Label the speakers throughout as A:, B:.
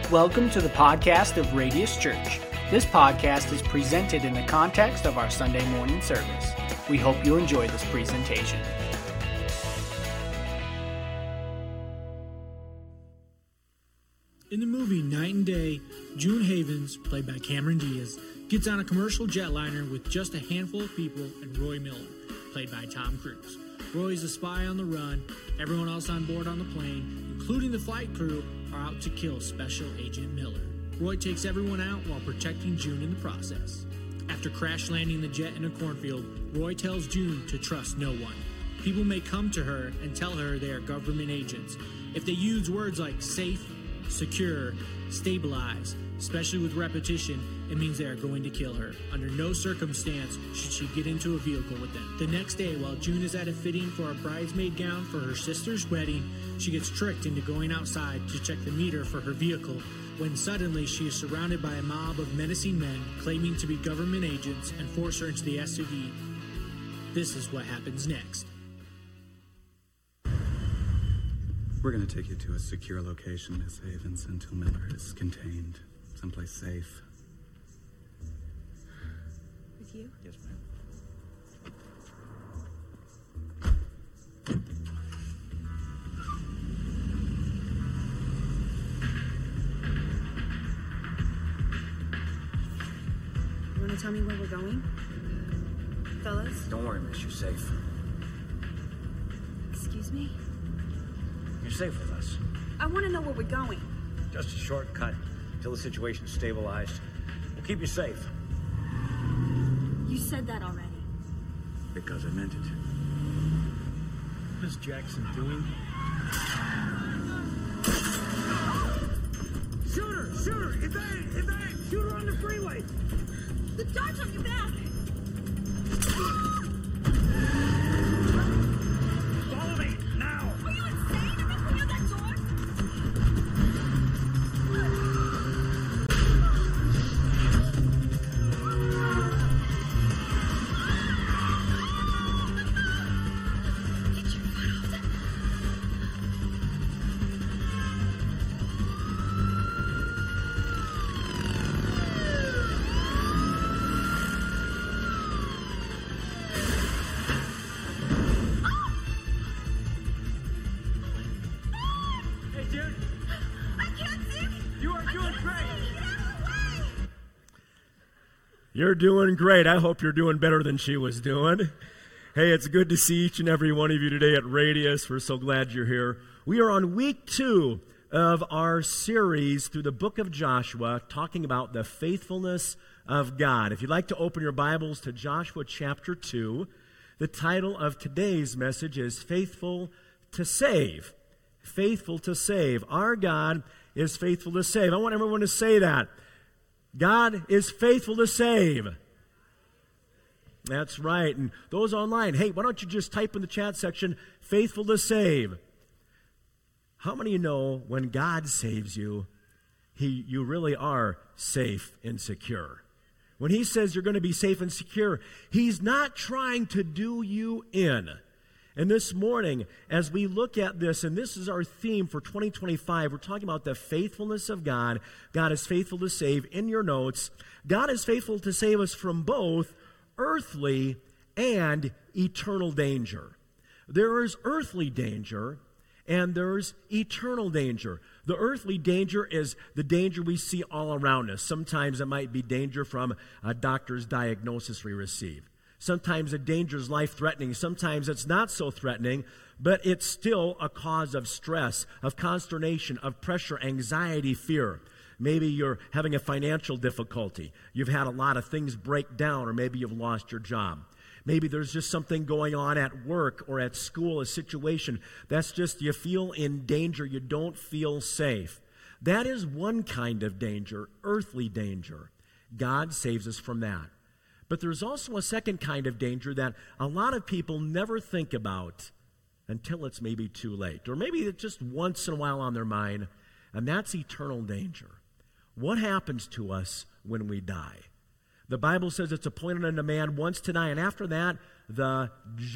A: Welcome to the podcast of Radius Church. This podcast is presented in the context of our Sunday morning service. We hope you enjoy this presentation.
B: In the movie Night and Day, June Havens, played by Cameron Diaz, gets on a commercial jetliner with just a handful of people and Roy Miller, played by Tom Cruise. Roy is a spy on the run. Everyone else on board on the plane, including the flight crew, are out to kill Special Agent Miller. Roy takes everyone out while protecting June in the process. After crash landing the jet in a cornfield, Roy tells June to trust no one. People may come to her and tell her they are government agents. If they use words like safe, secure, stabilize, especially with repetition, it means they are going to kill her. Under no circumstance should she get into a vehicle with them. The next day, while June is at a fitting for a bridesmaid gown for her sister's wedding, she gets tricked into going outside to check the meter for her vehicle, when suddenly she is surrounded by a mob of menacing men claiming to be government agents and force her into the SUV. This is what happens next.
C: We're going to take you to a secure location, Miss Havens, until Miller is contained. Someplace safe.
D: With you?
C: Yes, ma'am.
D: You want to tell me where we're going? Fellas?
E: Don't worry, miss. You're safe.
D: Excuse me?
E: You're safe with us.
D: I want to know where we're going.
E: Just a shortcut until the situation's stabilized. We'll keep you safe.
D: You said that already.
E: Because I meant it.
B: What is Jackson doing?
F: Shoot her! Evade! Shoot her on the freeway!
D: The door's on your back!
F: Follow me, now!
D: Are you insane? I'm not going out that door! Get your foot off that.
F: Hey, dude,
D: I can't see!
F: you are doing great!
D: Get out of the way!
G: You're doing great. I hope you're doing better than she was doing. Hey, it's good to see each and every one of you today at Radius. We're so glad you're here. We are on week 2 of our series through the book of Joshua, talking about the faithfulness of God. If you'd like to open your Bibles to Joshua chapter 2, the title of today's message is Faithful to Save. Faithful to save. Our God is faithful to save. I want everyone to say that. God is faithful to save. That's right. And those online, hey, why don't you just type in the chat section, faithful to save. How many of you know when God saves you, you really are safe and secure? When he says you're going to be safe and secure, he's not trying to do you in. And this morning, as we look at this, and this is our theme for 2025, we're talking about the faithfulness of God. God is faithful to save. In your notes, God is faithful to save us from both earthly and eternal danger. There is earthly danger, and there's eternal danger. The earthly danger is the danger we see all around us. Sometimes it might be danger from a doctor's diagnosis we receive. Sometimes the danger is life-threatening. Sometimes it's not so threatening, but it's still a cause of stress, of consternation, of pressure, anxiety, fear. Maybe you're having a financial difficulty. You've had a lot of things break down, or maybe you've lost your job. Maybe there's just something going on at work or at school, a situation that's just you feel in danger, you don't feel safe. That is one kind of danger, earthly danger. God saves us from that. But there's also a second kind of danger that a lot of people never think about until it's maybe too late, or maybe it's just once in a while on their mind, and that's eternal danger. What happens to us when we die? The Bible says it's appointed unto man once to die, and after that, the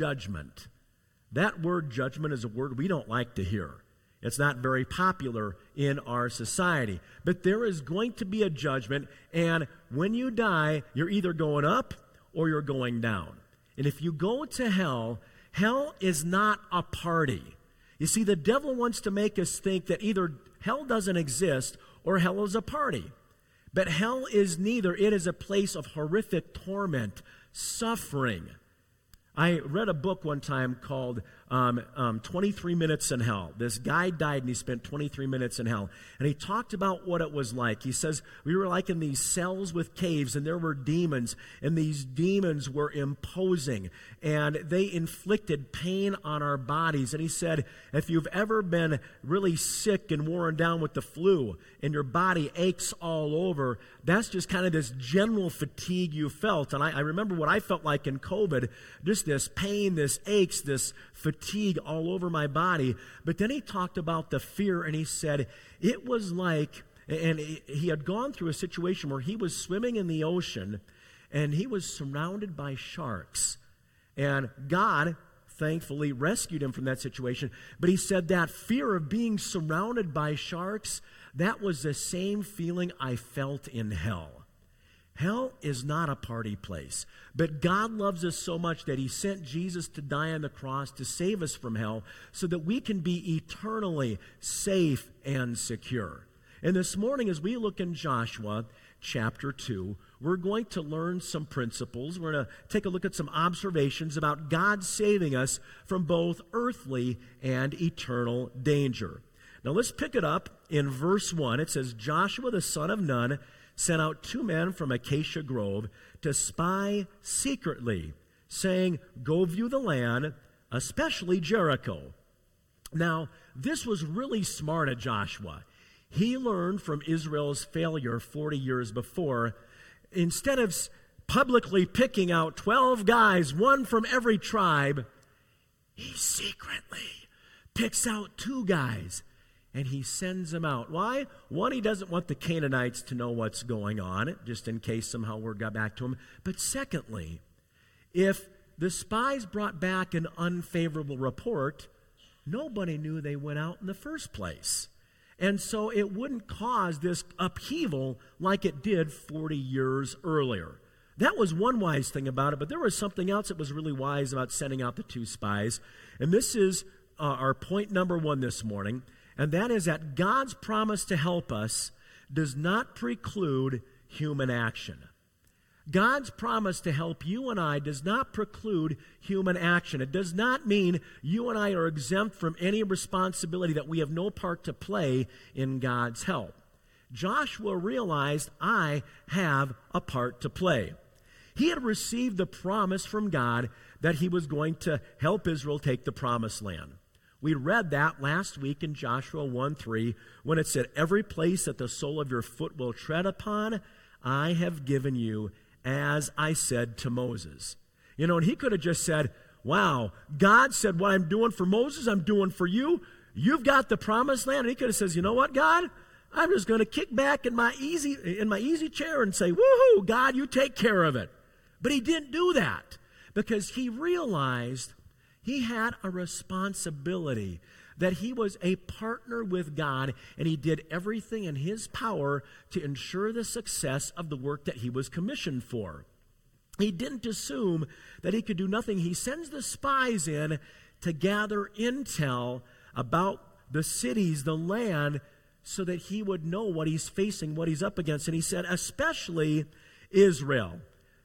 G: judgment. That word judgment is a word we don't like to hear. It's not very popular in our society. But there is going to be a judgment, and when you die, you're either going up or you're going down. And if you go to hell, hell is not a party. You see, the devil wants to make us think that either hell doesn't exist or hell is a party. But hell is neither. It is a place of horrific torment, suffering. I read a book one time called 23 Minutes in Hell. This guy died and he spent 23 minutes in hell. And he talked about what it was like. He says, we were like in these cells with caves, and there were demons, and these demons were imposing, and they inflicted pain on our bodies. And he said, if you've ever been really sick and worn down with the flu, and your body aches all over, that's just kind of this general fatigue you felt. And I remember what I felt like in COVID, just this pain, this aches, this fatigue all over my body. But then he talked about the fear, and he said it was like, and he had gone through a situation where he was swimming in the ocean, and he was surrounded by sharks. And God, thankfully, rescued him from that situation. But he said that fear of being surrounded by sharks, that was the same feeling I felt in hell. Hell is not a party place, but God loves us so much that he sent Jesus to die on the cross to save us from hell so that we can be eternally safe and secure. And this morning, as we look in Joshua chapter 2, we're going to learn some principles. We're going to take a look at some observations about God saving us from both earthly and eternal danger. Now let's pick it up in verse 1. It says, Joshua the son of Nun sent out 2 men from Acacia Grove to spy secretly, saying, go view the land, especially Jericho. Now, this was really smart of Joshua. He learned from Israel's failure 40 years before. Instead of publicly picking out 12 guys, one from every tribe, he secretly picks out 2 guys. And he sends them out. Why? One, he doesn't want the Canaanites to know what's going on, just in case somehow word got back to him. But secondly, if the spies brought back an unfavorable report, nobody knew they went out in the first place. And so it wouldn't cause this upheaval like it did 40 years earlier. That was one wise thing about it, but there was something else that was really wise about sending out the 2 spies. And this is our point number 1 this morning. And that is that God's promise to help us does not preclude human action. God's promise to help you and I does not preclude human action. It does not mean you and I are exempt from any responsibility, that we have no part to play in God's help. Joshua realized, I have a part to play. He had received the promise from God that he was going to help Israel take the promised land. We read that last week in Joshua 1:3 when it said, every place that the sole of your foot will tread upon, I have given you, as I said to Moses. You know, and he could have just said, wow, God said what I'm doing for Moses, I'm doing for you. You've got the promised land. And he could have said, you know what, God? I'm just going to kick back in my easy chair and say, woohoo, God, you take care of it. But he didn't do that because he realized he had a responsibility, that he was a partner with God, and he did everything in his power to ensure the success of the work that he was commissioned for. He didn't assume that he could do nothing. He sends the spies in to gather intel about the cities, the land, so that he would know what he's facing, what he's up against. And he said, especially Jericho.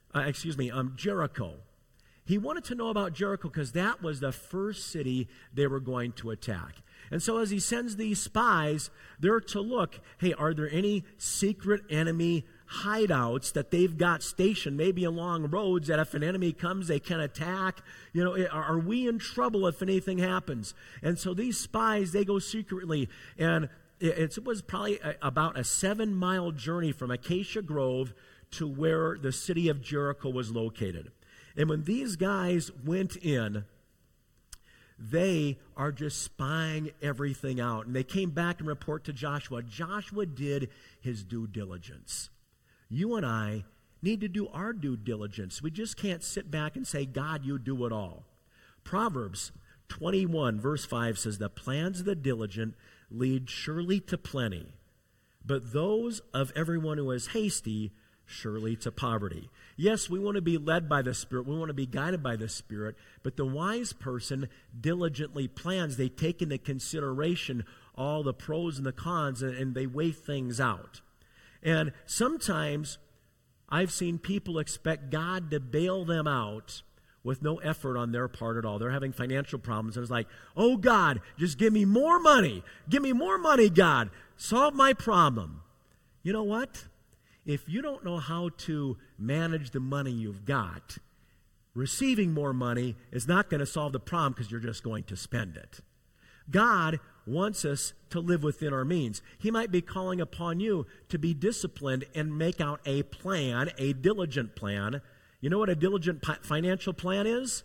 G: He wanted to know about Jericho because that was the first city they were going to attack. And so as he sends these spies, they're to look, hey, are there any secret enemy hideouts that they've got stationed, maybe along roads, that if an enemy comes, they can attack? You know, are we in trouble if anything happens? And so these spies, they go secretly, and it was probably about a 7-mile journey from Acacia Grove to where the city of Jericho was located. And when these guys went in, they are just spying everything out. And they came back and report to Joshua. Joshua did his due diligence. You and I need to do our due diligence. We just can't sit back and say, God, you do it all. Proverbs 21, verse 5 says, the plans of the diligent lead surely to plenty, but those of everyone who is hasty surely to poverty. Yes, we want to be led by the Spirit. We want to be guided by the Spirit. But the wise person diligently plans. They take into consideration all the pros and the cons, and they weigh things out. And sometimes I've seen people expect God to bail them out with no effort on their part at all. They're having financial problems, and it's like, oh, God, just give me more money. Give me more money, God. Solve my problem. You know what? If you don't know how to manage the money you've got, receiving more money is not going to solve the problem because you're just going to spend it. God wants us to live within our means. He might be calling upon you to be disciplined and make out a plan, a diligent plan. You know what a diligent financial plan is?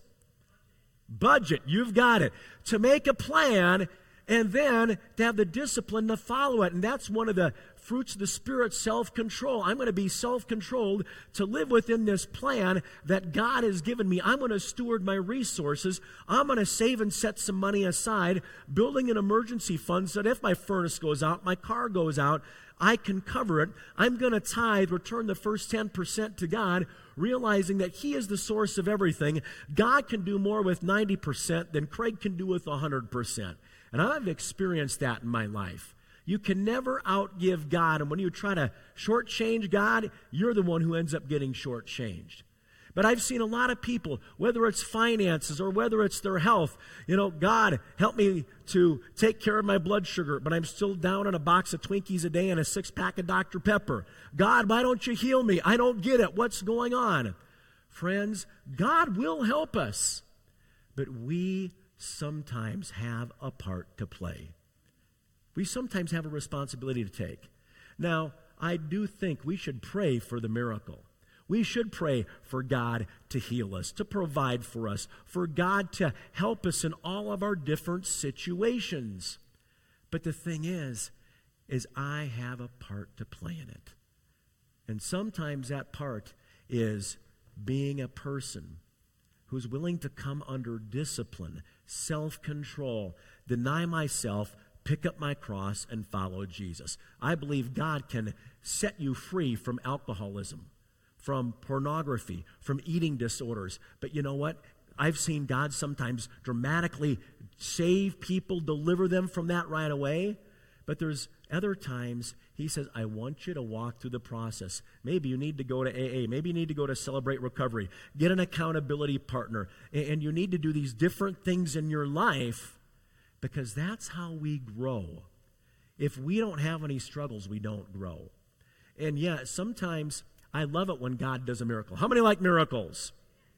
G: Budget. You've got it. To make a plan and then to have the discipline to follow it. And that's one of the fruits of the Spirit, self-control. I'm going to be self-controlled to live within this plan that God has given me. I'm going to steward my resources. I'm going to save and set some money aside, building an emergency fund so that if my furnace goes out, my car goes out, I can cover it. I'm going to tithe, return the first 10% to God, realizing that He is the source of everything. God can do more with 90% than Craig can do with 100%. And I've experienced that in my life. You can never outgive God. And when you try to shortchange God, you're the one who ends up getting shortchanged. But I've seen a lot of people, whether it's finances or whether it's their health, God, help me to take care of my blood sugar, but I'm still down on a box of Twinkies a day and a 6-pack of Dr. Pepper. God, why don't you heal me? I don't get it. What's going on? Friends, God will help us, but we sometimes have a part to play. We sometimes have a responsibility to take. Now, I do think we should pray for the miracle. We should pray for God to heal us, to provide for us, for God to help us in all of our different situations. But the thing is I have a part to play in it. And sometimes that part is being a person who's willing to come under discipline, self-control, deny myself, pick up my cross, and follow Jesus. I believe God can set you free from alcoholism, from pornography, from eating disorders. But you know what? I've seen God sometimes dramatically save people, deliver them from that right away. But there's other times He says, I want you to walk through the process. Maybe you need to go to AA. Maybe you need to go to Celebrate Recovery. Get an accountability partner. And you need to do these different things in your life because that's how we grow. If we don't have any struggles, we don't grow. And yeah, sometimes I love it when God does a miracle. How many like miracles?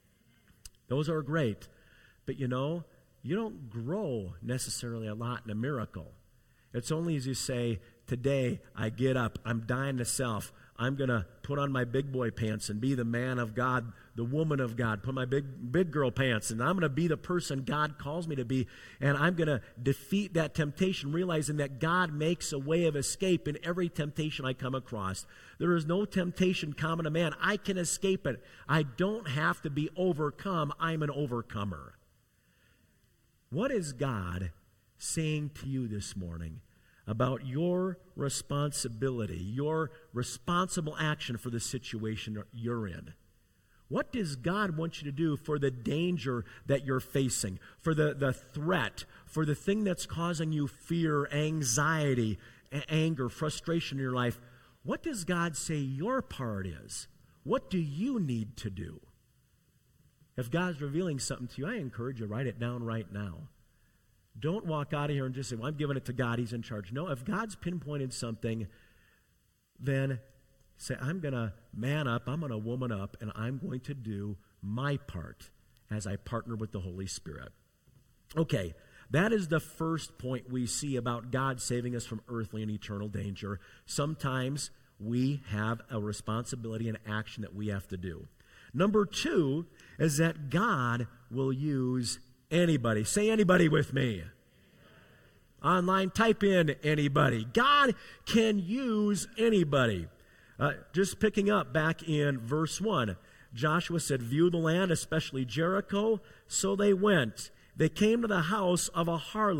G: Those are great. But you don't grow necessarily a lot in a miracle. It's only as you say, today I get up, I'm dying to self, I'm going to put on my big boy pants and be the man of God, the woman of God, put my big girl pants, and I'm going to be the person God calls me to be, and I'm going to defeat that temptation, realizing that God makes a way of escape in every temptation I come across. There is no temptation common to man. I can escape it. I don't have to be overcome. I'm an overcomer. What is God saying to you this morning about your responsibility, your responsible action for the situation you're in? What does God want you to do for the danger that you're facing, for the threat, for the thing that's causing you fear, anxiety, anger, frustration in your life? What does God say your part is? What do you need to do? If God's revealing something to you, I encourage you, write it down right now. Don't walk out of here and just say, well, I'm giving it to God, He's in charge. No, if God's pinpointed something, then say, I'm going to man up, I'm going to woman up, and I'm going to do my part as I partner with the Holy Spirit. Okay, that is the first point we see about God saving us from earthly and eternal danger. Sometimes we have a responsibility and action that we have to do. Number 2 is that God will use anybody. Say anybody with me. Online, type in anybody. God can use anybody. Just picking up back in verse 1, Joshua said, view the land, especially Jericho. So they went. They came to the house of a harlot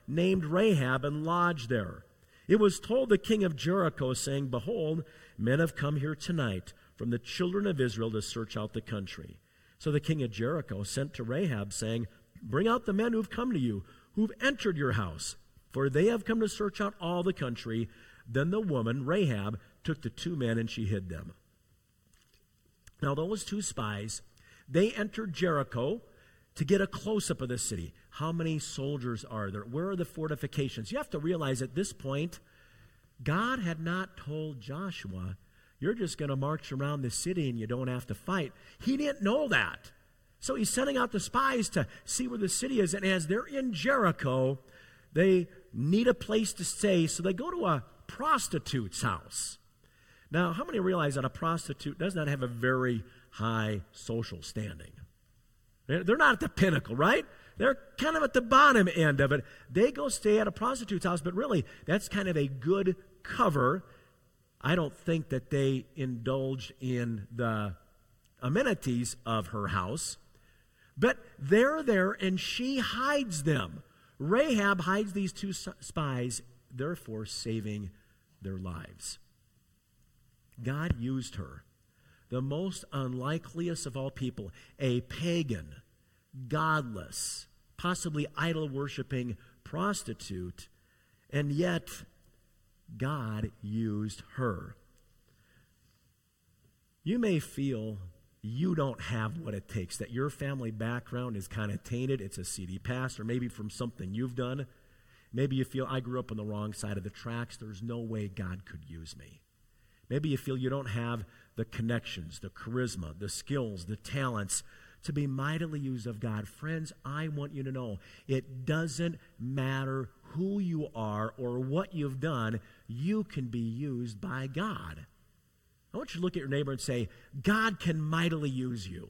G: named Rahab and lodged there. It was told the king of Jericho, saying, Behold, men have come here tonight from the children of Israel to search out the country. So the king of Jericho sent to Rahab, saying, Bring out the men who have come to you, who've entered your house, for they have come to search out all the country. Then the woman, Rahab, took the 2 men and she hid them. Now those 2 spies, they entered Jericho to get a close-up of the city. How many soldiers are there? Where are the fortifications? You have to realize at this point, God had not told Joshua, you're just going to march around the city and you don't have to fight. He didn't know that. So he's sending out the spies to see where the city is. And as they're in Jericho, they need a place to stay. So they go to a prostitute's house. Now, how many realize that a prostitute does not have a very high social standing? They're not at the pinnacle, right? They're kind of at the bottom end of it. They go stay at a prostitute's house, but really, that's kind of a good cover. I don't think that they indulged in the amenities of her house, but they're there and she hides them. Rahab hides these 2 spies, therefore saving their lives. God used her, the most unlikeliest of all people, a pagan, godless, possibly idol-worshiping prostitute, and yet God used her. You may feel you don't have what it takes, that your family background is kind of tainted. It's a seedy past, or maybe from something you've done. Maybe you feel, I grew up on the wrong side of the tracks. There's no way God could use me. Maybe you feel you don't have the connections, the charisma, the skills, the talents to be mightily used of God. Friends, I want you to know it doesn't matter who you are or what you've done. You can be used by God. I want you to look at your neighbor and say, God can mightily use you.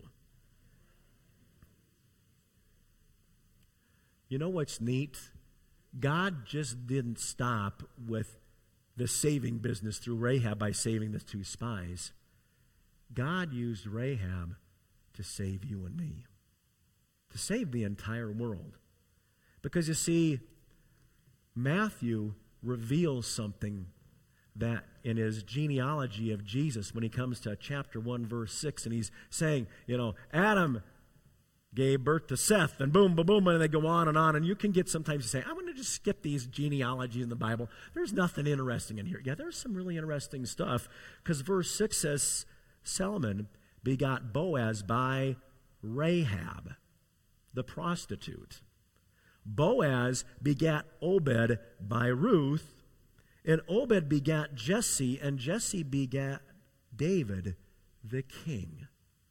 G: You know what's neat? God just didn't stop with the saving business through Rahab by saving the 2 spies. God used Rahab to save you and me, to save the entire world. Because you see, Matthew reveals something that in his genealogy of Jesus, when he comes to chapter 1, verse 6, and he's saying, Adam gave birth to Seth, and boom, boom, boom, and they go on, and you can get sometimes you say, I want to just skip these genealogies in the Bible. There's nothing interesting in here. Yeah, there's some really interesting stuff, because verse 6 says, Salmon begot Boaz by Rahab, the prostitute. Boaz begat Obed by Ruth, and Obed begat Jesse, and Jesse begat David, the king.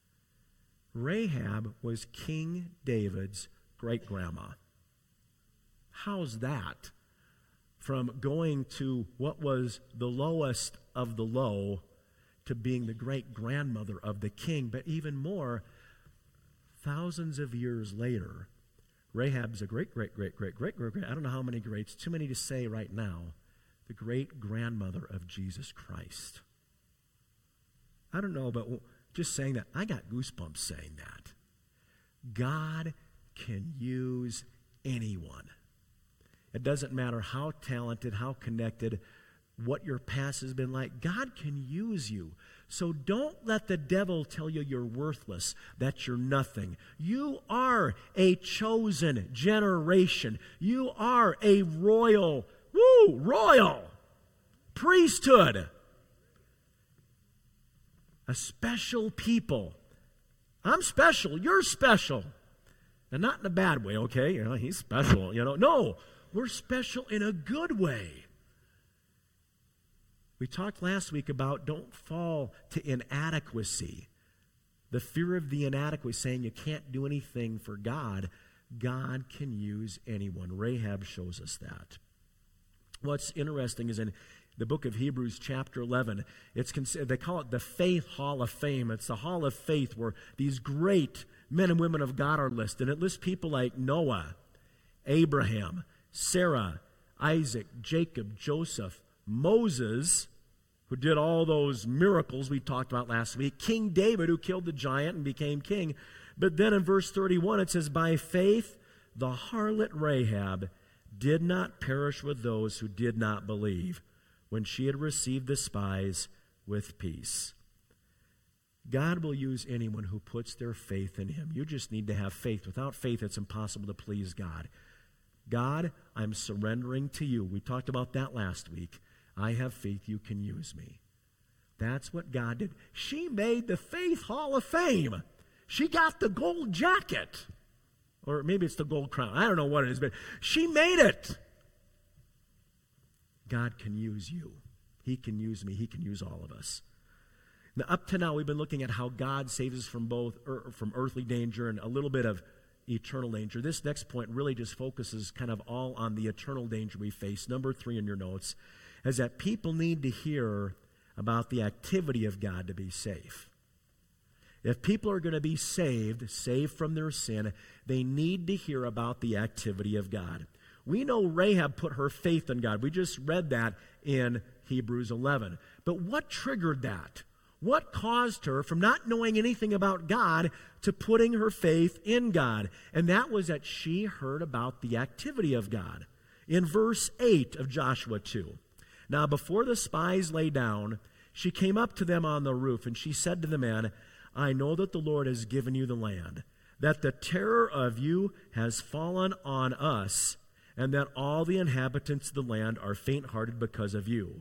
G: Rahab was King David's great-grandma. How's that? From going to what was the lowest of the low to being the great-grandmother of the king. But even more, thousands of years later, Rahab's a great-great-great-great-great-great, I don't know how many greats, too many to say right now, the great-grandmother of Jesus Christ. I don't know, but just saying that, I got goosebumps saying that. God can use anyone. It doesn't matter how talented, how connected, what your past has been like. God can use you. So don't let the devil tell you you're worthless, that you're nothing. You are a chosen generation. You are a royal priesthood. A special people. I'm special. You're special. And not in a bad way, okay? He's special, No, we're special in a good way. We talked last week about don't fall to inadequacy. The fear of the inadequacy, saying you can't do anything for God. God can use anyone. Rahab shows us that. What's interesting is in the book of Hebrews chapter 11, they call it the Faith Hall of Fame. It's the Hall of Faith where these great men and women of God are listed. It lists people like Noah, Abraham, Sarah, Isaac, Jacob, Joseph, Moses, who did all those miracles we talked about last week, King David, who killed the giant and became king. But then in verse 31 it says, by faith the harlot Rahab did not perish with those who did not believe when she had received the spies with peace. God will use anyone who puts their faith in him. You just need to have faith. Without faith, it's impossible to please God. God, I'm surrendering to you. We talked about that last week. I have faith you can use me. That's what God did. She made the Faith Hall of Fame. She got the gold jacket. Or maybe it's the gold crown. I don't know what it is, but she made it. God can use you. He can use me. He can use all of us. Now, up to now, we've been looking at how God saves us from both from earthly danger and a little bit of eternal danger. This next point really just focuses kind of all on the eternal danger we face. Number 3 in your notes is that people need to hear about the activity of God to be safe. If people are going to be saved from their sin, they need to hear about the activity of God. We know Rahab put her faith in God. We just read that in Hebrews 11. But what triggered that? What caused her from not knowing anything about God to putting her faith in God? And that was that she heard about the activity of God. In verse 8 of Joshua 2, now before the spies lay down, she came up to them on the roof, and she said to the men, I know that the Lord has given you the land, that the terror of you has fallen on us, and that all the inhabitants of the land are faint-hearted because of you.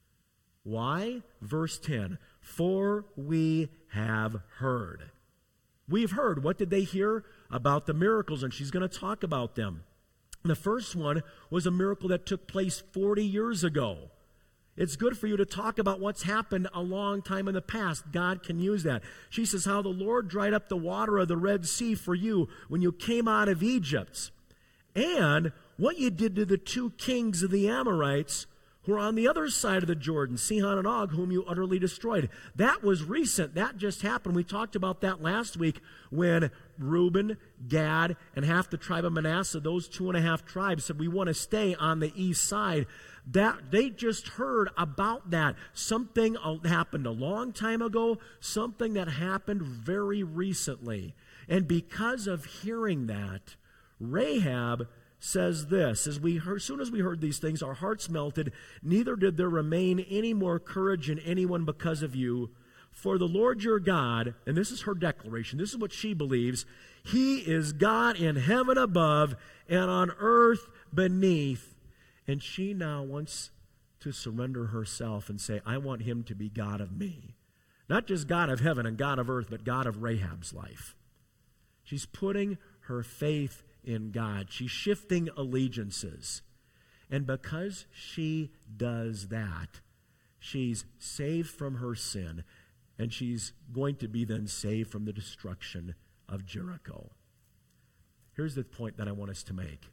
G: Why? Verse 10, for we have heard. We've heard. What did they hear? About the miracles, and she's going to talk about them. The first one was a miracle that took place 40 years ago. It's good for you to talk about what's happened a long time in the past. God can use that. She says how the Lord dried up the water of the Red Sea for you when you came out of Egypt. And what you did to the 2 kings of the Amorites who are on the other side of the Jordan, Sihon and Og, whom you utterly destroyed. That was recent. That just happened. We talked about that last week when Reuben, Gad, and half the tribe of Manasseh, those 2.5 tribes, said we want to stay on the east side. That they just heard about that. Something happened a long time ago, something that happened very recently. And because of hearing that, Rahab says this, as soon as we heard these things, our hearts melted, neither did there remain any more courage in anyone because of you. For the Lord your God, and this is her declaration, this is what she believes, he is God in heaven above and on earth beneath. And she now wants to surrender herself and say, I want him to be God of me. Not just God of heaven and God of earth, but God of Rahab's life. She's putting her faith in God. She's shifting allegiances. And because she does that, she's saved from her sin, and she's going to be then saved from the destruction of Jericho. Here's the point that I want us to make.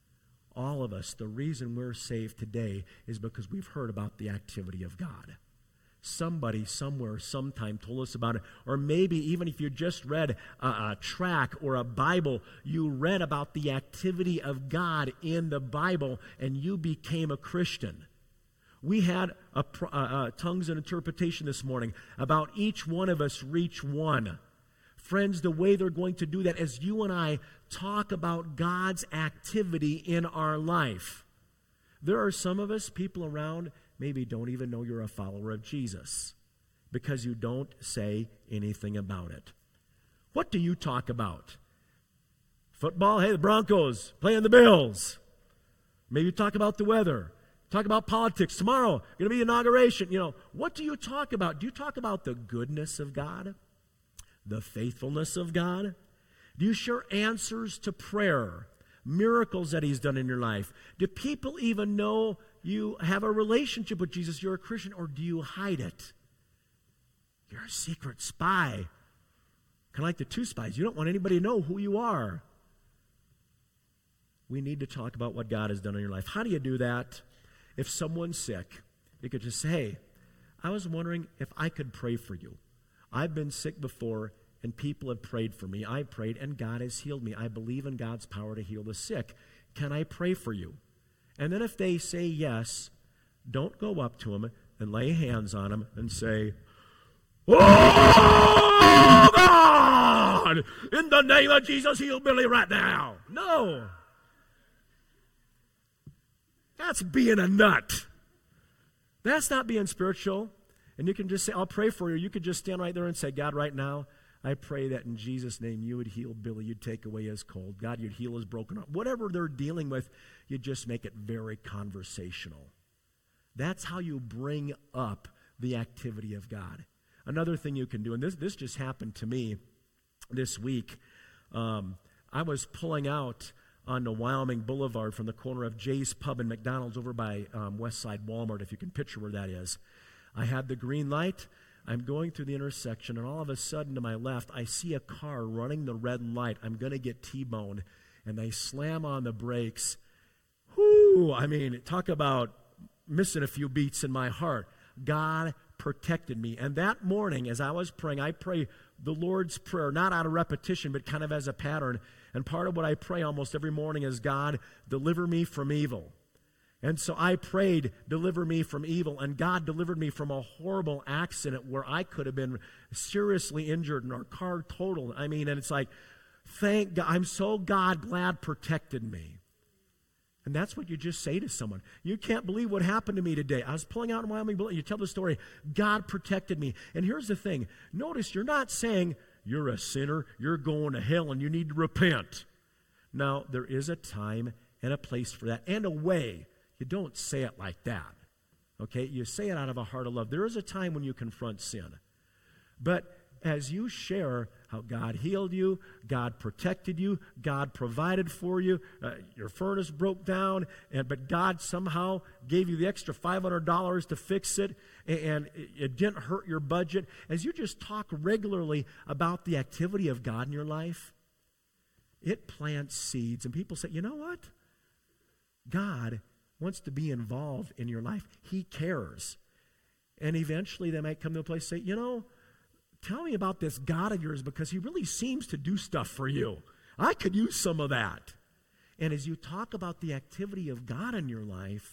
G: All of us, the reason we're saved today is because we've heard about the activity of God. Somebody, somewhere, sometime told us about it. Or maybe even if you just read a tract or a Bible, you read about the activity of God in the Bible and you became a Christian. We had tongues and interpretation this morning about each one of us reach one. Friends, the way they're going to do that is you and I talk about God's activity in our life. There are some of us, people around, maybe don't even know you're a follower of Jesus because you don't say anything about it. What do you talk about? Football? Hey, the Broncos playing the Bills. Maybe you talk about the weather. Talk about politics. Tomorrow, going to be inauguration. What do you talk about? Do you talk about the goodness of God? The faithfulness of God? Do you share answers to prayer? Miracles that he's done in your life? Do people even know you have a relationship with Jesus, you're a Christian, or do you hide it? You're a secret spy. Kind of like the 2 spies. You don't want anybody to know who you are. We need to talk about what God has done in your life. How do you do that? If someone's sick, you could just say, hey, I was wondering if I could pray for you. I've been sick before, and people have prayed for me. I prayed, and God has healed me. I believe in God's power to heal the sick. Can I pray for you? And then if they say yes, don't go up to them and lay hands on them and say, oh, God, in the name of Jesus, heal Billy right now. No. That's being a nut. That's not being spiritual. And you can just say, I'll pray for you. You could just stand right there and say, God, right now, I pray that in Jesus' name you would heal Billy. You'd take away his cold. God, you'd heal his broken heart. Whatever they're dealing with, you just make it very conversational. That's how you bring up the activity of God. Another thing you can do, and this just happened to me this week. I was pulling out on the Wyoming Boulevard from the corner of Jay's Pub and McDonald's over by West Side Walmart, if you can picture where that is. I had the green light. I'm going through the intersection, and all of a sudden to my left, I see a car running the red light. I'm going to get T-boned, and they slam on the brakes. Whoo! I mean, talk about missing a few beats in my heart. God protected me. And that morning, as I was praying, I pray the Lord's Prayer, not out of repetition, but kind of as a pattern. And part of what I pray almost every morning is, God, deliver me from evil. And so I prayed, deliver me from evil. And God delivered me from a horrible accident where I could have been seriously injured and our car totaled. I mean, and it's like, thank God, I'm so glad protected me. And that's what you just say to someone. You can't believe what happened to me today. I was pulling out in Wyoming, you tell the story, God protected me. And here's the thing. Notice you're not saying, you're a sinner, you're going to hell, and you need to repent. Now, there is a time and a place for that, and a way. You don't say it like that, okay? You say it out of a heart of love. There is a time when you confront sin. But as you share how God healed you, God protected you, God provided for you, your furnace broke down, but God somehow gave you the extra $500 to fix it, and it didn't hurt your budget. As you just talk regularly about the activity of God in your life, it plants seeds, and people say, you know what? God wants to be involved in your life. He cares. And eventually they might come to a place and say, you know, tell me about this God of yours because he really seems to do stuff for you. I could use some of that. And as you talk about the activity of God in your life,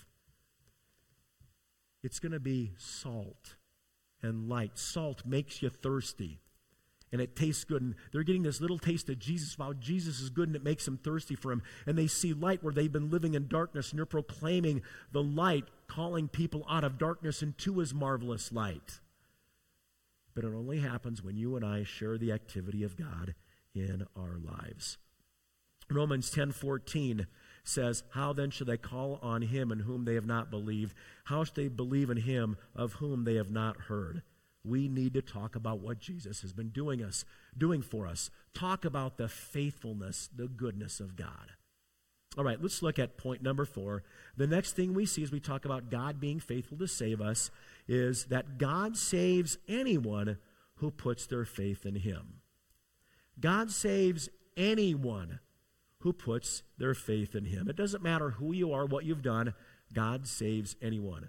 G: it's going to be salt and light. Salt makes you thirsty. And it tastes good. And they're getting this little taste of Jesus. Wow, Jesus is good, and it makes them thirsty for him. And they see light where they've been living in darkness, and you're proclaiming the light, calling people out of darkness into his marvelous light. But it only happens when you and I share the activity of God in our lives. Romans 10:14 says, how then should they call on him in whom they have not believed? How should they believe in him of whom they have not heard? We need to talk about what Jesus has been doing for us. Talk about the faithfulness, the goodness of God. All right, let's look at point number 4. The next thing we see as we talk about God being faithful to save us is that God saves anyone who puts their faith in him. God saves anyone who puts their faith in him. It doesn't matter who you are, what you've done, God saves anyone.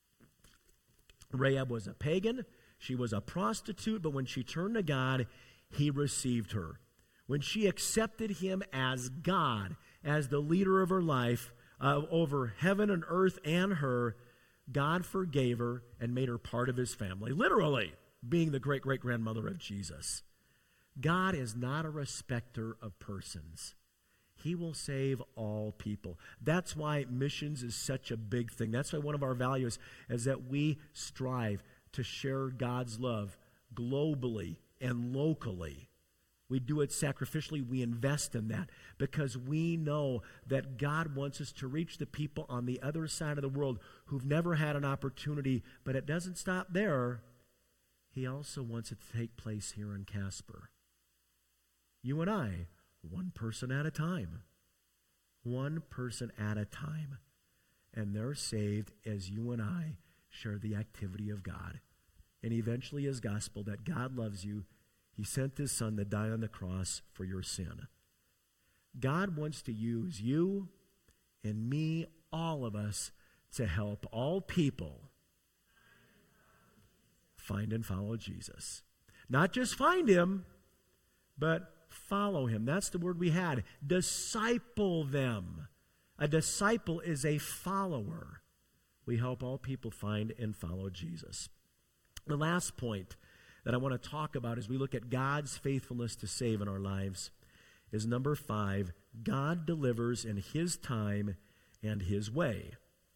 G: Rahab was a pagan. She was a prostitute, but when she turned to God, he received her. When she accepted him as God, as the leader of her life, over heaven and earth and her, God forgave her and made her part of his family, literally being the great-great-grandmother of Jesus. God is not a respecter of persons. He will save all people. That's why missions is such a big thing. That's why one of our values is that we strive to share God's love globally and locally. We do it sacrificially. We invest in that because we know that God wants us to reach the people on the other side of the world who've never had an opportunity, but it doesn't stop there. He also wants it to take place here in Casper. You and I, one person at a time. One person at a time. And they're saved as you and I share the activity of God. And eventually his gospel that God loves you. He sent his son to die on the cross for your sin. God wants to use you and me, all of us, to help all people find and follow Jesus. Not just find him, but follow him. That's the word we had. Disciple them. A disciple is a follower. We help all people find and follow Jesus. The last point that I want to talk about as we look at God's faithfulness to save in our lives is number 5, God delivers in his time and his way.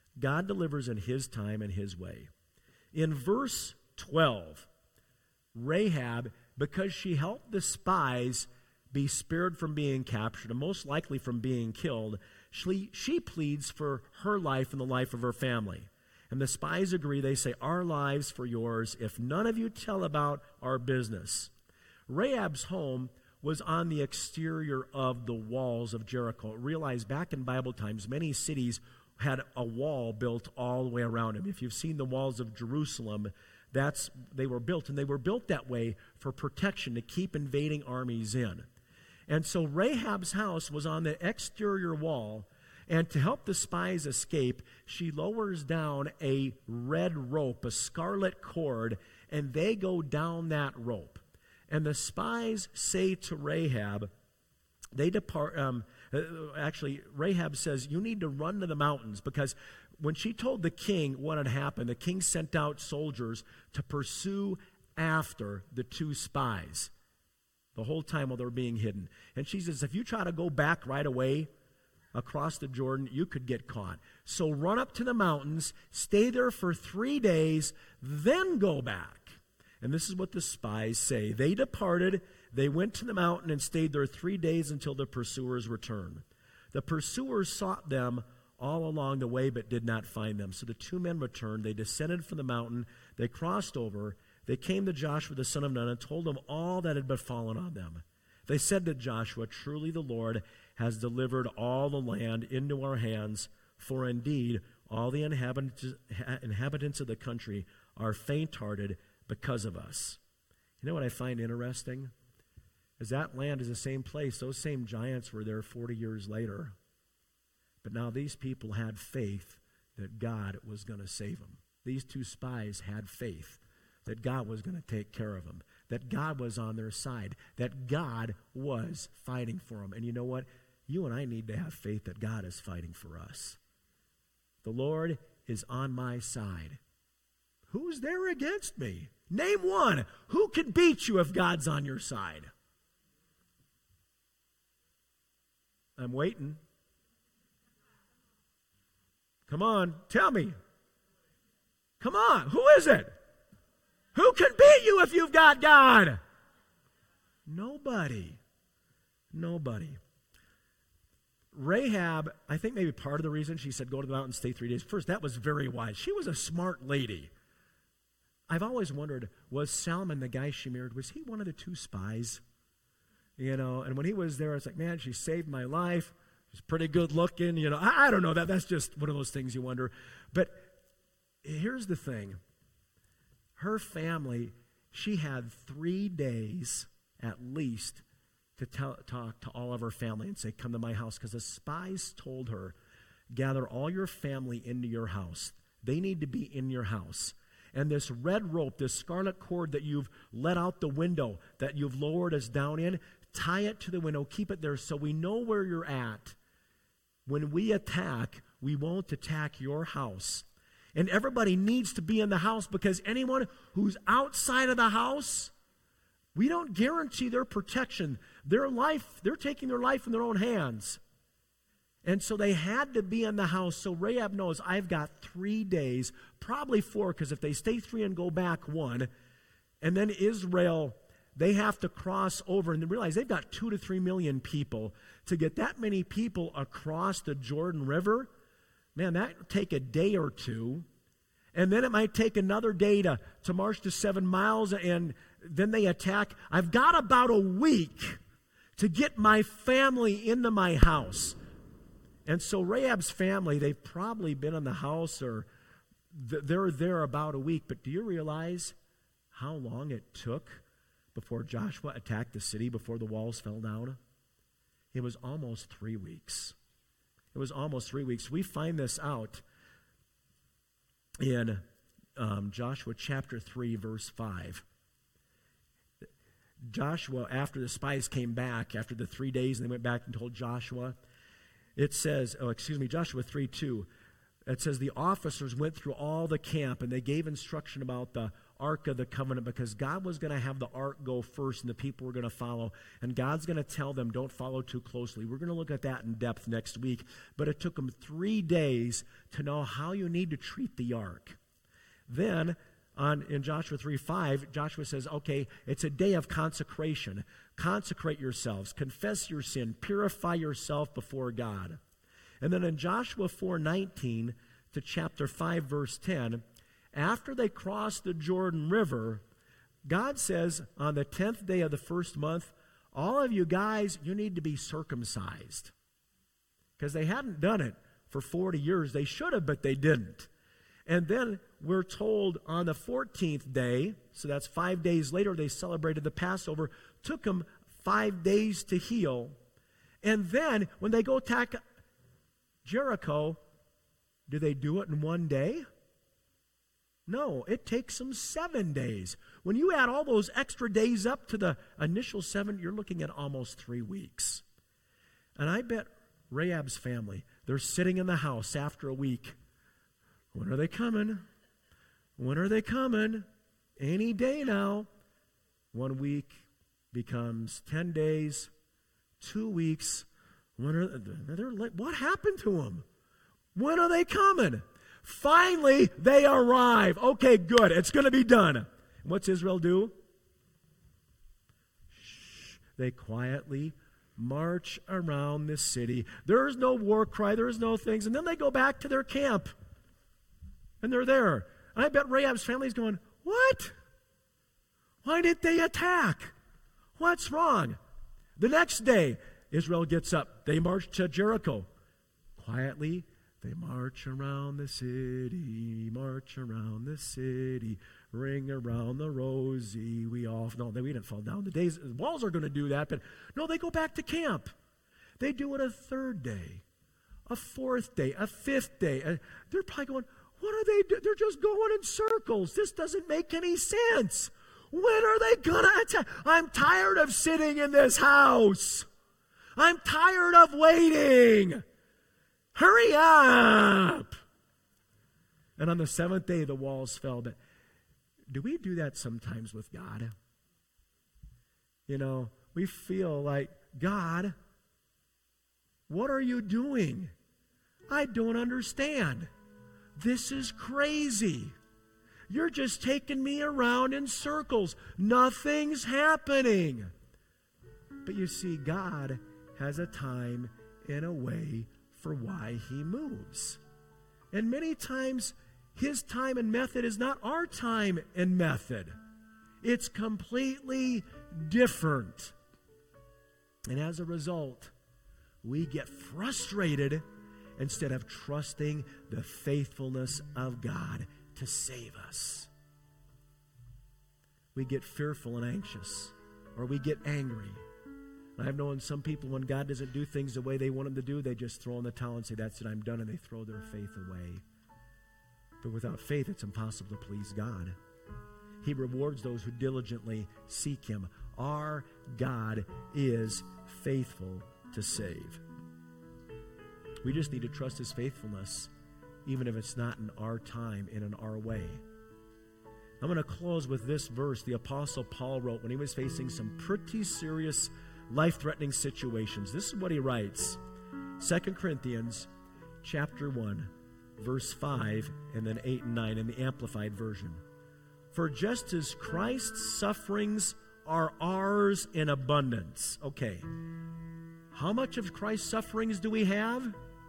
G: God delivers in his time and his way. In verse 12, Rahab, because she helped the spies be spared from being captured and most likely from being killed, she pleads for her life and the life of her family. And the spies agree. They say, "Our lives for yours if none of you tell about our business." Rahab's home was on the exterior of the walls of Jericho. Realize back in Bible times, many cities had a wall built all the way around them. If you've seen the walls of Jerusalem, they were built, and they were built that way for protection, to keep invading armies in. And so Rahab's house was on the exterior wall, and to help the spies escape, she lowers down a red rope, a scarlet cord, and they go down that rope. And the spies say to Rahab, Rahab says, "You need to run to the mountains," because when she told the king what had happened, the king sent out soldiers to pursue after the two spies the whole time while they were being hidden. And she says, if you try to go back right away across the Jordan, you could get caught. So run up to the mountains, stay there for 3 days, then go back. And this is what the spies say. They departed, they went to the mountain and stayed there 3 days until the pursuers returned. The pursuers sought them all along the way but did not find them. So the two men returned. They descended from the mountain. They crossed over. They came to Joshua the son of Nun and told him all that had befallen on them. They said to Joshua, "Truly the Lord has delivered all the land into our hands, for indeed all the inhabitants of the country are faint-hearted because of us." You know what I find interesting? Is that land is the same place. Those same giants were there 40 years later. But now these people had faith that God was going to save them. These two spies had faith that God was going to take care of them, that God was on their side, that God was fighting for them. And you know what? You and I need to have faith that God is fighting for us. The Lord is on my side. Who's there against me? Name one. Who can beat you if God's on your side? I'm waiting. Come on, tell me. Come on, who is it? Who can beat you if you've got God? Nobody. Nobody. Rahab, I think maybe part of the reason she said go to the mountain, stay 3 days. First, that was very wise. She was a smart lady. I've always wondered, was Salmon, the guy she married, was he one of the two spies? You know, and when he was there, it's like, man, she saved my life. She's pretty good looking. You know, I don't know. That's just one of those things you wonder. But here's the thing. Her family, she had 3 days at least to talk to all of her family and say, come to my house. Because the spies told her, gather all your family into your house. They need to be in your house. And this red rope, this scarlet cord that you've let out the window, that you've lowered us down in, tie it to the window, keep it there so we know where you're at. When we attack, we won't attack your house. And everybody needs to be in the house, because anyone who's outside of the house, we don't guarantee their protection. Their life, they're taking their life in their own hands. And so they had to be in the house. So Rahab knows, I've got 3 days, probably 4, because if they stay 3 and go back 1, and then Israel, they have to cross over, and they realize they've got 2 to 3 million people. To get that many people across the Jordan River, man, that would take a day or two. And then it might take another day to march to 7 miles, and then they attack. I've got about a week to get my family into my house. And so Rahab's family, they've probably been in the house, or they're there about a week. But do you realize how long it took before Joshua attacked the city, before the walls fell down? It was almost 3 weeks. It was almost 3 weeks. We find this out in Joshua chapter 3, verse 5. Joshua, after the spies came back, after the 3 days, and they went back and told Joshua, it says, Joshua 3:2. It says, the officers went through all the camp, and they gave instruction about the Ark of the Covenant because God was going to have the ark go first and the people were going to follow. And God's going to tell them, don't follow too closely. We're going to look at that in depth next week. But it took them 3 days to know how you need to treat the ark. Then, in Joshua 3:5, Joshua says, okay, it's a day of consecration. Consecrate yourselves. Confess your sin. Purify yourself before God. And then in Joshua 4:19 to chapter 5, verse 10, after they crossed the Jordan River, God says on the 10th day of the first month, all of you guys, you need to be circumcised. Because they hadn't done it for 40 years. They should have, but they didn't. And then we're told on the 14th day, so that's 5 days later, they celebrated the Passover. Took them 5 days to heal. And then when they go attack Jericho, do they do it in 1 day? No, it takes them 7 days. When you add all those extra days up to the initial 7, you're looking at almost 3 weeks. And I bet Rahab's family, they're sitting in the house after a week. When are they coming? When are they coming? Any day now. 1 week becomes 10 days, 2 weeks. They're like, what happened to them? When are they coming? Finally, they arrive. Okay, good. It's going to be done. What's Israel do? Shh. They quietly march around the city. There's no war cry. There's no things. And then they go back to their camp. And they're there. And I bet Rahab's family's going, what? Why did they attack? What's wrong? The next day, Israel gets up. They march to Jericho. Quietly, they march around the city, march around the city, ring around the rosy. We didn't fall down. The walls are going to do that, but no, they go back to camp. They do it a 3rd day, a 4th day, a 5th day. They're probably going, what are they doing? They're just going in circles. This doesn't make any sense. When are they going to attack? I'm tired of sitting in this house. I'm tired of waiting. Hurry up. And on the 7th day, the walls fell. But do we do that sometimes with God? You know, we feel like, God, what are you doing? I don't understand. This is crazy. You're just taking me around in circles. Nothing's happening. But you see, God has a time and a way for why he moves. And many times, his time and method is not our time and method. It's completely different. And as a result, we get frustrated instead of trusting the faithfulness of God to save us. We get fearful and anxious, or we get angry. I've known some people, when God doesn't do things the way they want him to do, they just throw in the towel and say, that's it, I'm done, and they throw their faith away. But without faith, it's impossible to please God. He rewards those who diligently seek him. Our God is faithful to save. We just need to trust his faithfulness, even if it's not in our time and in our way. I'm going to close with this verse the Apostle Paul wrote when he was facing some pretty serious life-threatening situations. This is what he writes. 2 Corinthians chapter 1, verse 5, and then 8 and 9 in the Amplified Version. For just as Christ's sufferings are ours in abundance. Okay. How much of Christ's sufferings do we have?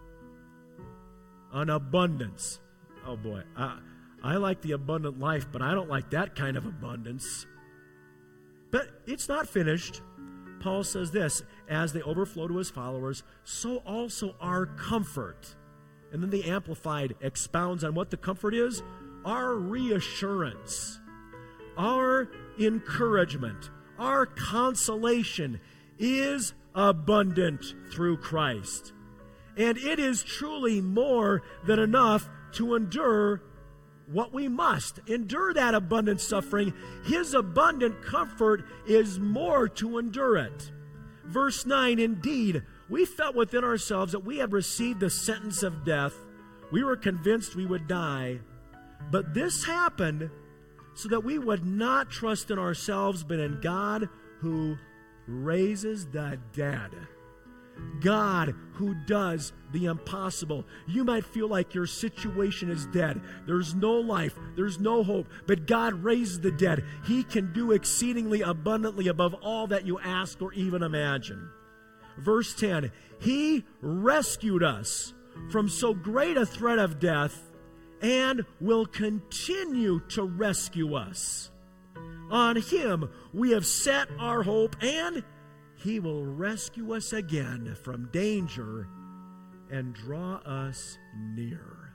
G: An abundance. Oh boy. I like the abundant life, but I don't like that kind of abundance. But it's not finished. Paul says this, as they overflow to his followers, so also our comfort. And then the Amplified expounds on what the comfort is. Our reassurance, our encouragement, our consolation is abundant through Christ. And it is truly more than enough to endure what we must. Endure that abundant suffering. His abundant comfort is more to endure it. Verse 9, indeed, we felt within ourselves that we had received the sentence of death. We were convinced we would die. But this happened so that we would not trust in ourselves, but in God who raises the dead. God who does the impossible. You might feel like your situation is dead. There's no life. There's no hope. But God raises the dead. He can do exceedingly abundantly above all that you ask or even imagine. Verse 10, He rescued us from so great a threat of death and will continue to rescue us. On Him we have set our hope, and He will rescue us again from danger and draw us near.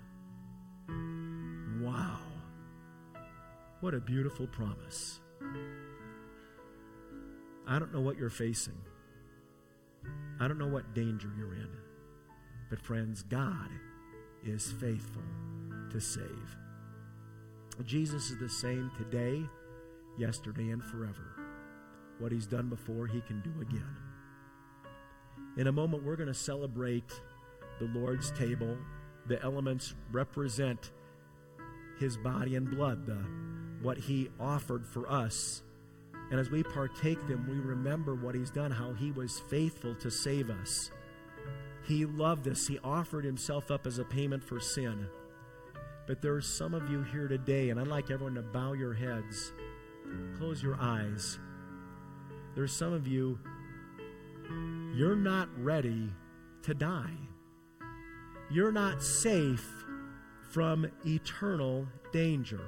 G: Wow. What a beautiful promise. I don't know what you're facing. I don't know what danger you're in. But friends, God is faithful to save. Jesus is the same today, yesterday, and forever. What He's done before, He can do again. In a moment, we're going to celebrate the Lord's table. The elements represent His body and blood, what He offered for us. And as we partake them, we remember what He's done, how He was faithful to save us. He loved us. He offered Himself up as a payment for sin. But there are some of you here today, and I'd like everyone to bow your heads, close your eyes. There's some of you, you're not ready to die. You're not safe from eternal danger.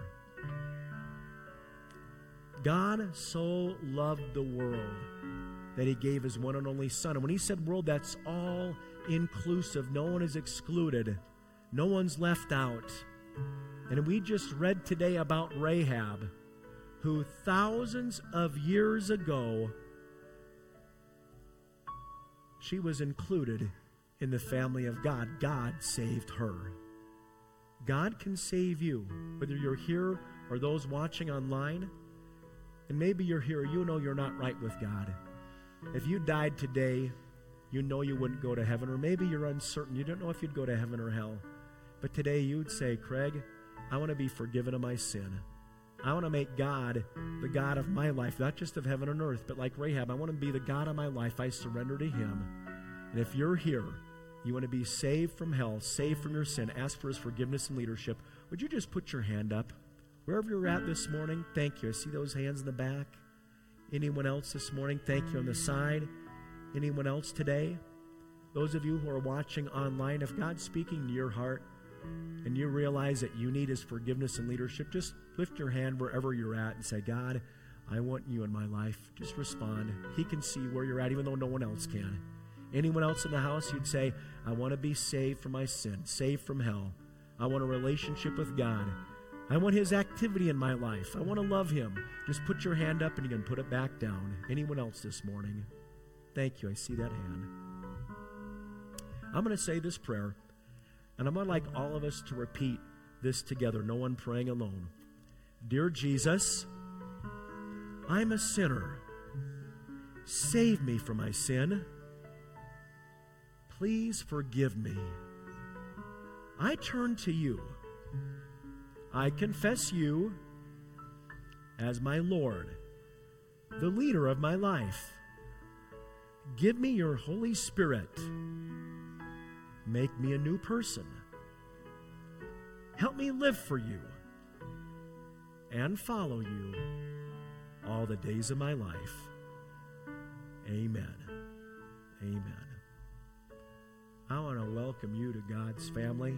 G: God so loved the world that He gave His one and only Son. And when He said world, that's all inclusive. No one is excluded. No one's left out. And we just read today about Rahab, who thousands of years ago, she was included in the family of God. God saved her. God can save you, whether you're here or those watching online. And maybe you're here, you know you're not right with God. If you died today, you know you wouldn't go to heaven, or maybe you're uncertain. You don't know if you'd go to heaven or hell. But today you'd say, Craig, I want to be forgiven of my sin. I want to make God the God of my life, not just of heaven and earth, but like Rahab, I want to be the God of my life. I surrender to Him. And if you're here, you want to be saved from hell, saved from your sin, ask for His forgiveness and leadership, would you just put your hand up? Wherever you're at this morning, thank you. I see those hands in the back. Anyone else this morning? Thank you on the side. Anyone else today? Those of you who are watching online, if God's speaking to your heart and you realize that you need His forgiveness and leadership, just lift your hand wherever you're at and say, God, I want you in my life. Just respond. He can see where you're at, even though no one else can. Anyone else in the house, you'd say, I want to be saved from my sin, saved from hell. I want a relationship with God. I want His activity in my life. I want to love Him. Just put your hand up and you can put it back down. Anyone else this morning? Thank you. I see that hand. I'm going to say this prayer, and I'm going to like all of us to repeat this together, no one praying alone. Dear Jesus, I'm a sinner. Save me from my sin. Please forgive me. I turn to you. I confess you as my Lord, the leader of my life. Give me your Holy Spirit. Make me a new person. Help me live for you and follow you all the days of my life. Amen. Amen. I want to welcome you to God's family.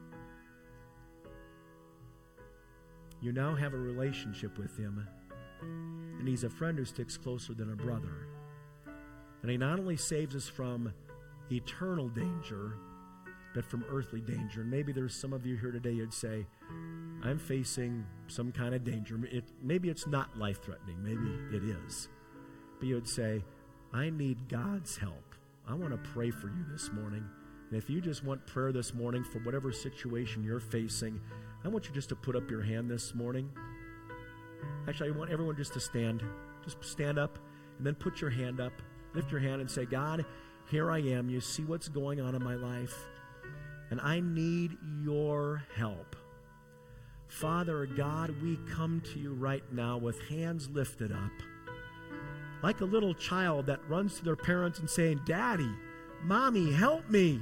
G: You now have a relationship with Him, and He's a friend who sticks closer than a brother. And He not only saves us from eternal danger, but from earthly danger. And maybe there's some of you here today who'd say, I'm facing some kind of danger. Maybe it's not life-threatening. Maybe it is. But you would say, I need God's help. I want to pray for you this morning. And if you just want prayer this morning for whatever situation you're facing, I want you just to put up your hand this morning. Actually, I want everyone just to stand. Just stand up and then put your hand up. Lift your hand and say, God, here I am. You see what's going on in my life, and I need your help. Father God, we come to you right now with hands lifted up, like a little child that runs to their parents and saying, Daddy, Mommy, help me.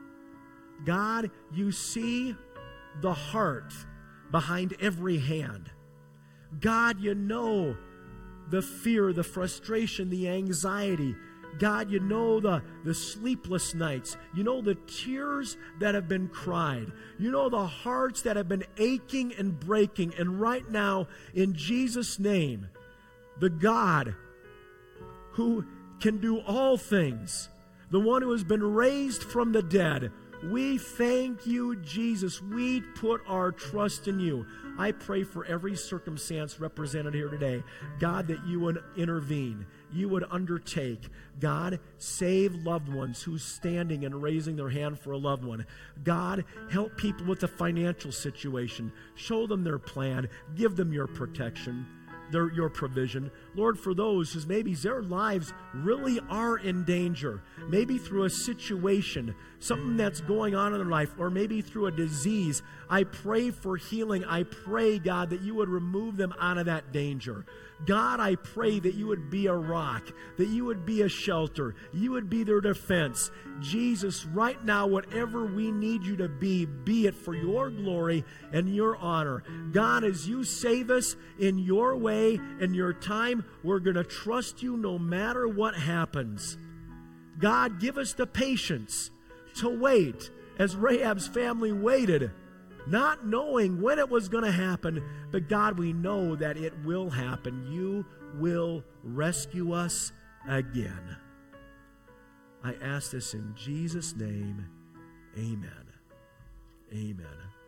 G: God, you see the heart behind every hand. God, you know the fear, the frustration, the anxiety. God, you know the sleepless nights. You know the tears that have been cried. You know the hearts that have been aching and breaking. And right now, in Jesus' name, the God who can do all things, the one who has been raised from the dead, we thank you, Jesus. We put our trust in you. I pray for every circumstance represented here today, God, that you would intervene, you would undertake. God, save loved ones who's standing and raising their hand for a loved one. God, help people with a financial situation. Show them their plan. Give them your protection, your provision. Lord, for those whose maybe their lives really are in danger, maybe through a situation, something that's going on in their life, or maybe through a disease, I pray for healing. I pray, God, that you would remove them out of that danger. God, I pray that you would be a rock, that you would be a shelter, you would be their defense. Jesus, right now, whatever we need you to be it for your glory and your honor. God, as you save us in your way and your time, we're going to trust you no matter what happens. God, give us the patience to wait as Rahab's family waited, not knowing when it was going to happen, but God, we know that it will happen. You will rescue us again. I ask this in Jesus' name. Amen. Amen.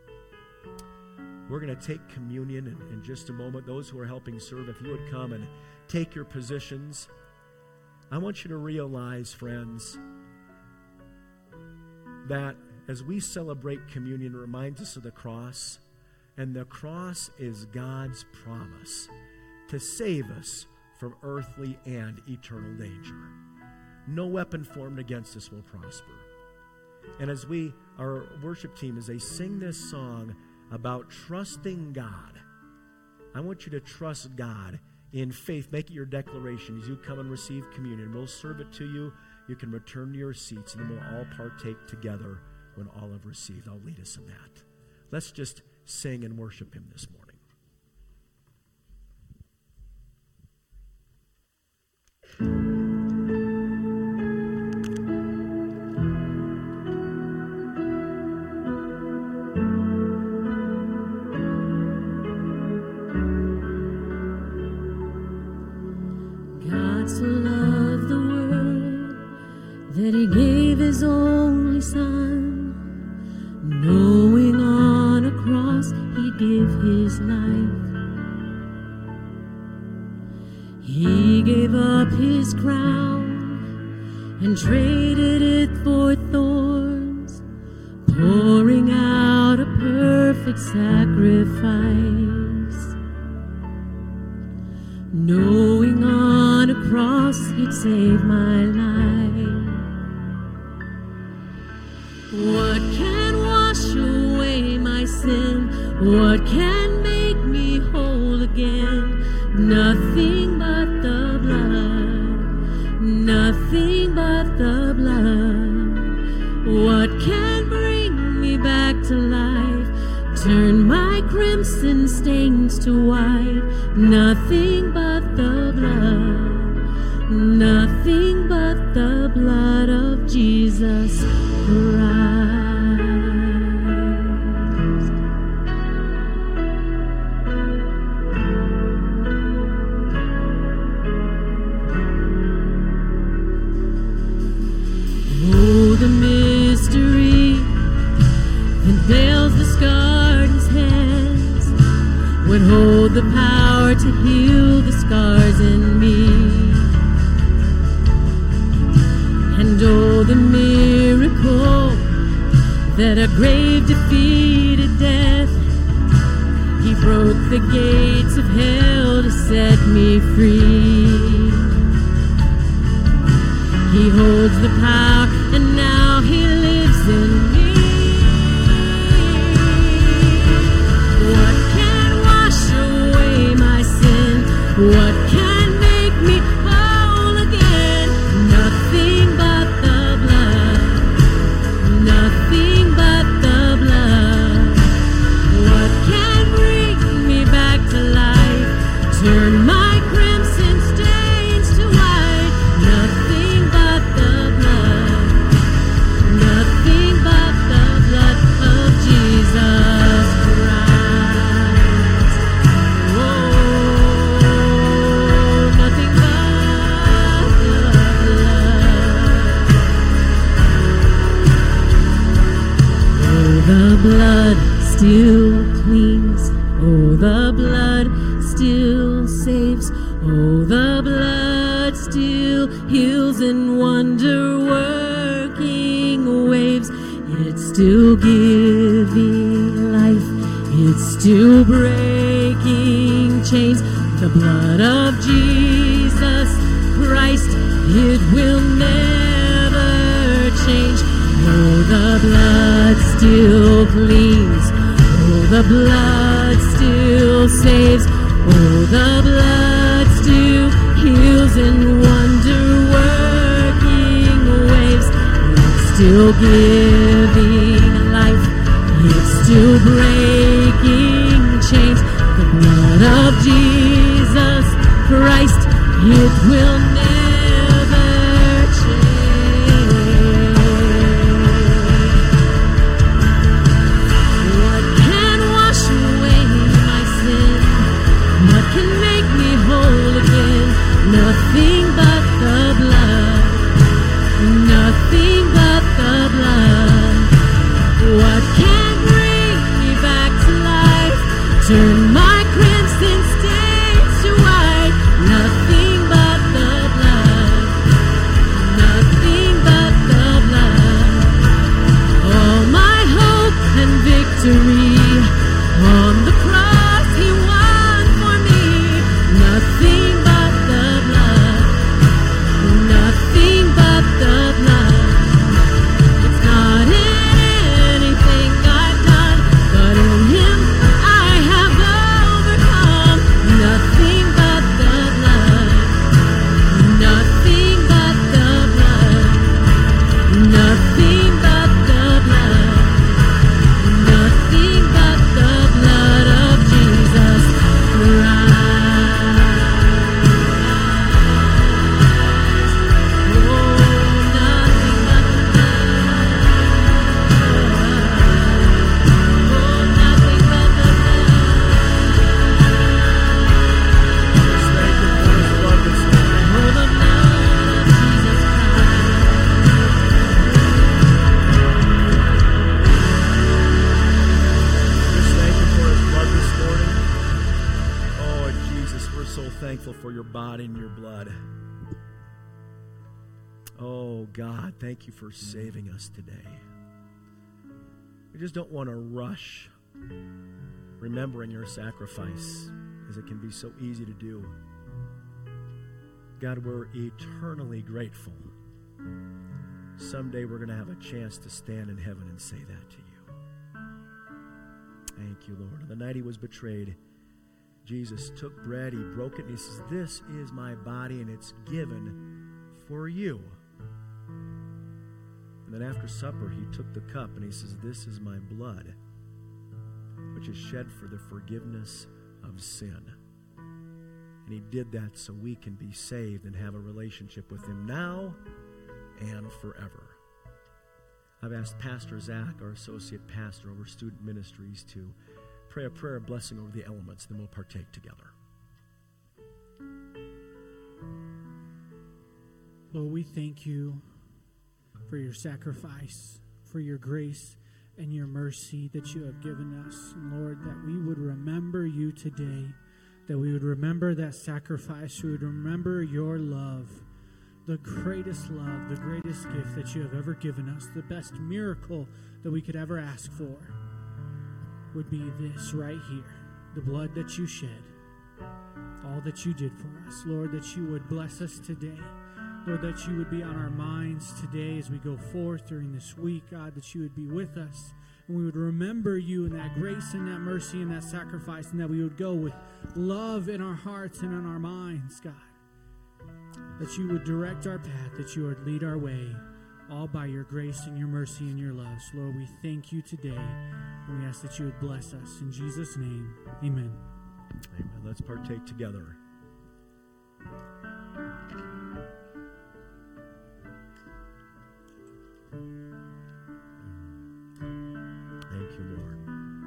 G: We're going to take communion in just a moment. Those who are helping serve, if you would come and take your positions. I want you to realize, friends, that as we celebrate communion, it reminds us of the cross. And the cross is God's promise to save us from earthly and eternal danger. No weapon formed against us will prosper. And as our worship team, as they sing this song about trusting God, I want you to trust God in faith. Make it your declaration as you come and receive communion. We'll serve it to you. You can return to your seats, and then we'll all partake together when all have received. I'll lead us in that. Let's just sing and worship him this morning.
H: God so loved the world that he gave his only Son, knowing on a cross he'd give his life. He gave up his crown and traded it for thorns, pouring out a perfect sacrifice. Knowing on a cross he'd save my life. What can wash away my sin? What can make me whole again? Nothing but the blood. Nothing but the blood. What can bring me back to life? Turn my crimson stains to white. Nothing but the blood. Nothing but the blood of Jesus Christ. Oh, the mystery that veils the scarred his hands would hold the power to heal the scars in me. And oh, the miracle that a grave defeated death. He broke the gates of hell to set me free. He holds the power and now he lives in me. What can What can make me whole again? Nothing but the blood. Nothing but the blood. What can bring me back to life? Turn my crimson stains to white. Nothing but the blood. Nothing but the blood of Jesus Christ. Oh, nothing but the blood. Oh, the blood still cleans. Oh, the blood still saves. Oh, the blood still heals in wonder-working waves. It's still giving life. It's still breaking chains. The blood of Jesus Christ, it will never change. Oh, the blood still cleans. Oh, the blood still saves. Oh, the blood still heals in wonder-working waves. It's still giving life. It's still breaking chains. The blood of Jesus Christ, it will never change. What can wash away my sin? What can make me whole again? Nothing but the blood. Nothing but the blood. What can bring me back to life? Turn my crimson stains to white. Nothing but the blood. Nothing but the blood. All my hope and victory on the cross he won for me. Nothing but the blood. Nothing but the blood. It's not in anything I've done, but in him I have overcome. Nothing but the blood. Nothing but the blood. Nothing but the blood. Nothing but the blood of Jesus Christ. Oh, nothing but the blood. Oh, nothing but the blood. Oh, the blood of Jesus
G: Just thank you for his blood this morning. Oh, Jesus, we're so thankful for your body and your blood. Oh, God, thank you for saving us today. We just don't want to rush remembering your sacrifice, as it can be so easy to do. God, we're eternally grateful. Someday we're going to have a chance to stand in heaven and say that to you. Thank you, Lord. On the night he was betrayed, Jesus took bread, he broke it, and he says, "This is my body, and it's given for you." And then after supper, he took the cup, and he says, "This is my blood, which is shed for the forgiveness of sin." And he did that so we can be saved and have a relationship with him now and forever. I've asked Pastor Zach, our associate pastor over student ministries, to pray a prayer of blessing over the elements, then we'll partake together.
B: Lord, we thank you for your sacrifice, for your grace and your mercy that you have given us. And Lord, that we would remember you today, that we would remember that sacrifice, we would remember your love, the greatest love, the greatest gift that you have ever given us, the best miracle that we could ever ask for would be this right here, the blood that you shed, all that you did for us. Lord, that you would bless us today. Lord, that you would be on our minds today as we go forth during this week. God, that you would be with us and we would remember you and that grace and that mercy and that sacrifice, and that we would go with love in our hearts and in our minds, God. That you would direct our path, that you would lead our way, all by your grace and your mercy and your love. So, Lord, we thank you today, and we ask that you would bless us. In Jesus' name, amen.
G: Amen. Let's partake together. Thank you, Lord.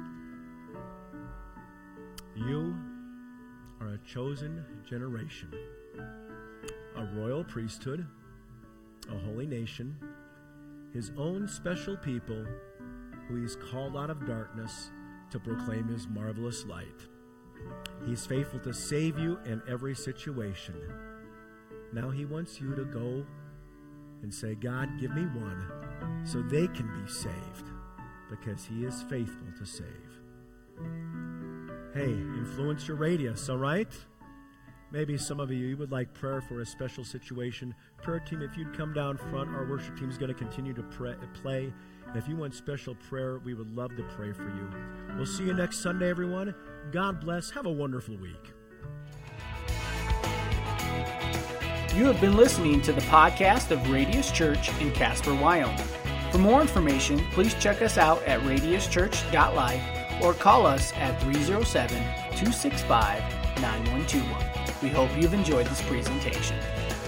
G: You are a chosen generation, a royal priesthood, a holy nation, his own special people who he's called out of darkness to proclaim his marvelous light. He's faithful to save you in every situation. Now he wants you to go and say, God, give me one so they can be saved, because he is faithful to save. Hey, influence your radius, all right? Maybe some of you would like prayer for a special situation. Prayer team, if you'd come down front, our worship team is going to continue to play. And if you want special prayer, we would love to pray for you. We'll see you next Sunday, everyone. God bless. Have a wonderful week.
A: You have been listening to the podcast of Radius Church in Casper, Wyoming. For more information, please check us out at radiuschurch.life or call us at 307-265-9121. We hope you've enjoyed this presentation.